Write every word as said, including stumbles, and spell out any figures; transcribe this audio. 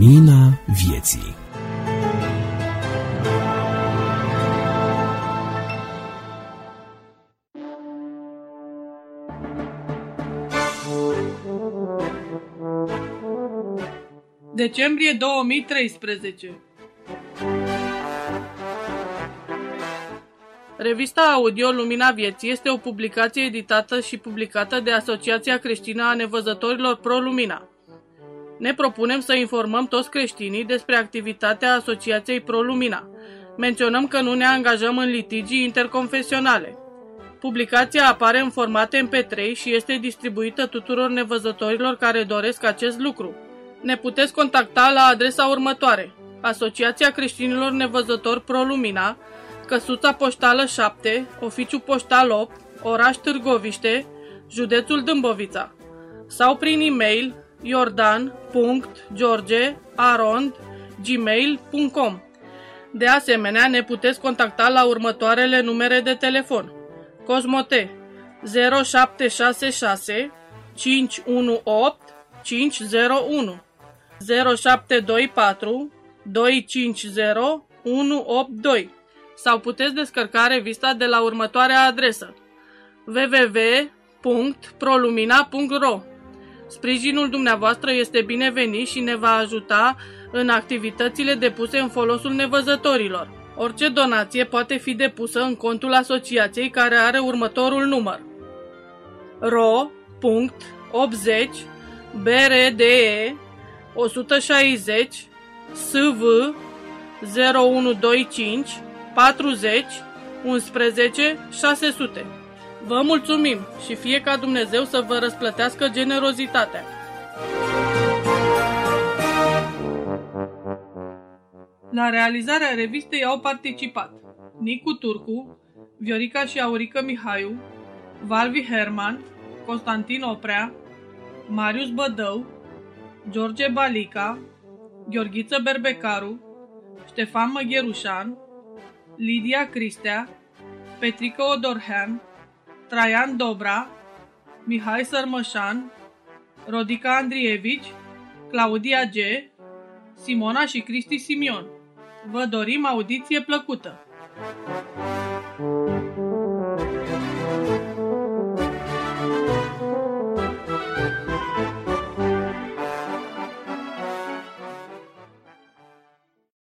Lumina vieții. Decembrie două mii treisprezece. Revista audio Lumina Vieții este o publicație editată și publicată de Asociația Creștină a Nevăzătorilor Pro Lumina. Ne propunem să informăm toți creștinii despre activitatea Asociației Pro Lumina. Menționăm că nu ne angajăm în litigii interconfesionale. Publicația apare în format M P trei și este distribuită tuturor nevăzătorilor care doresc acest lucru. Ne puteți contacta la adresa următoare: Asociația Creștinilor Nevăzători Pro Lumina, Căsuța Poștală șapte, Oficiu Poștal opt, Oraș Târgoviște, Județul Dâmbovița, sau prin e-mail iordan punct george arond gmail punct com. De asemenea, ne puteți contacta la următoarele numere de telefon: Cosmote zero șapte șase șase cinci unu opt cinci zero unu, zero șapte doi patru doi cinci zero unu opt doi, sau puteți descărca revista de la următoarea adresă: w w w punct prolumina punct r o. Sprijinul dumneavoastră este binevenit și ne va ajuta în activitățile depuse în folosul nevăzătorilor. Orice donație poate fi depusă în contul asociației, care are următorul număr: R O optzeci B R D E o sută șaizeci S V zero unu doi cinci patruzeci unsprezece șase sute. Vă mulțumim și fie ca Dumnezeu să vă răsplătească generozitatea. La realizarea revistei au participat Nicu Turcu, Viorica și Aurică Mihaiu, Valvi Herman, Constantin Oprea, Marius Bădău, George Balica, Gheorghiță Berbecaru, Ștefan Măgherușan, Lidia Cristea, Petrică Odorhean, Traian Dobra, Mihai Sărmășan, Rodica Andrievici, Claudia G., Simona și Cristi Simion. Vă dorim audiție plăcută!